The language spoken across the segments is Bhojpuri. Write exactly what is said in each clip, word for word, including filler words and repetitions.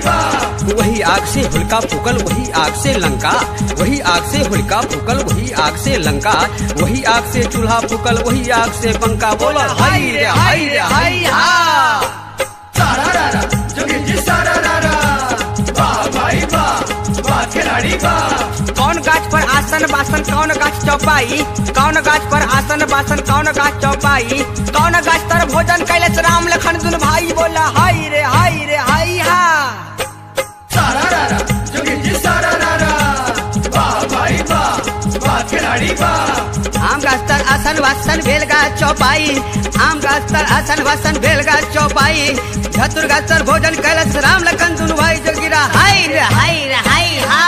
बा। वही आग से हुलका फूकल वही आग से लंका, वही आग से हुलका फूकल वही आग से लंका, वही आग से चूल्हा फूकल वही आग से पंखा। बोला हाय रे हाय रे हाय हा। सारा रारा जोगी जी सारा रारा, वाह भाई वाह, वाह खिलाड़ी वाह। कौन गाछ पर आसन बासन कौन गाछ चौपाई, कौन गाछ पर आसन बासन कौन गाछ चौपाई, कौन गाछ तर भोजन कैलस राम लखन दुन भाई। बोला हाय रे हाय रे हाय हा। सारा रारा जोगी जी सारा रारा, वाह भाई वाह, वाह खिलाड़ी वाह। आम गाछ तर आसन बासन भेल गाछ चौपाई, आम गाछ तर आसन बासन भेल गाछ चौपाई, धतुर गाछ तर भोजन कैलस राम लखन दुन भाई। जोगिरा हाय रे हाय रे हाय हा।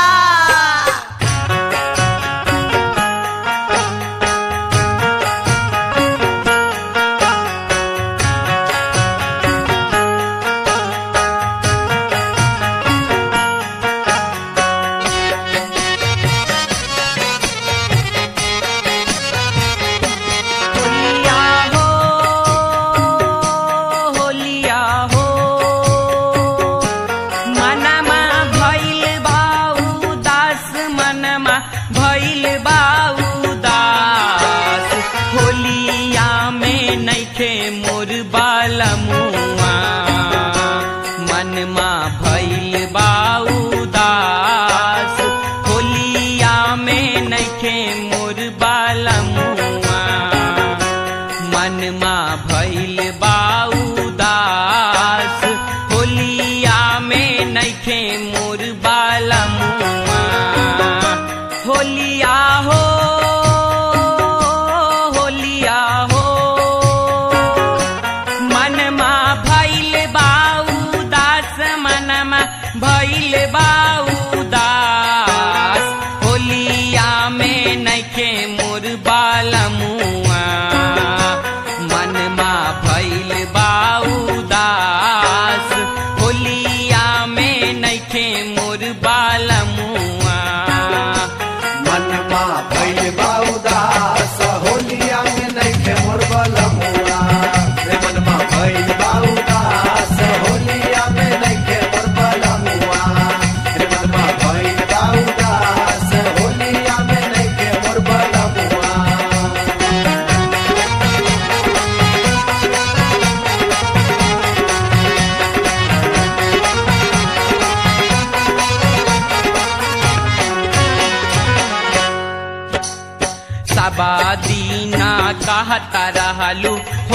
दीना कहता रहलू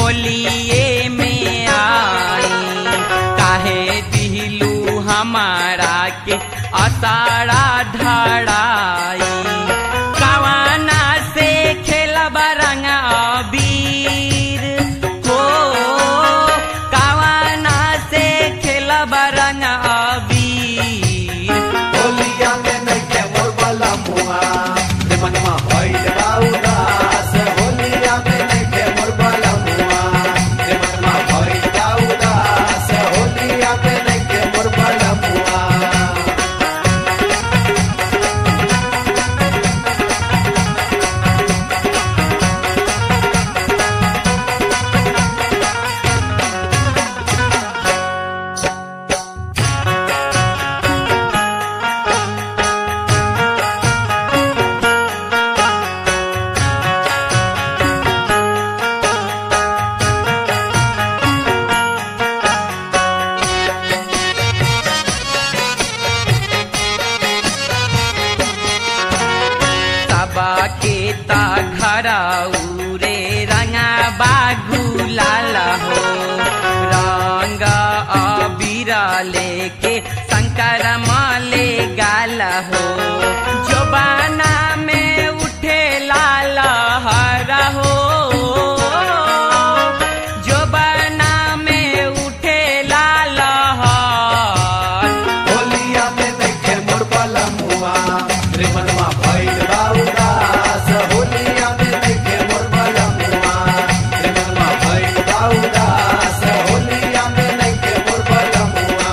होलिए में आई, काहे दिलू हमारा के असारा धड़ाई। कवाना से खेलब रंग अबीर हो, कवाना से खेलब रंग अबीर। होलिया में नइखे मोर वाला मुआ, रे मनवा होइल उदास। होलिया में नइखे मोर वाला मुआ, रे मनवा होइल उदास। होलिया में नइखे मोर वाला मुआ। के ता घराऊ रे रंगा बागू लाला हो, रंग अबीरा लेके शंकर माले गाला हो। जोबाना में उठे लाला हरा हो, जोबाना में उठे लाला हर। होलिया में नइखे मोर वाला मुआ, रे मनवा भइल उदास। होलिया में नइखे मोर वाला मुआ, रे मनवा भइल उदास। होलिया में नइखे मोर वाला मुआ।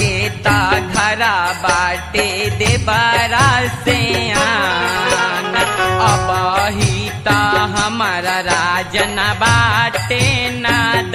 के ता घरा बाटे देबरा से आन अब ही ता हमारा राजन बाटे नादान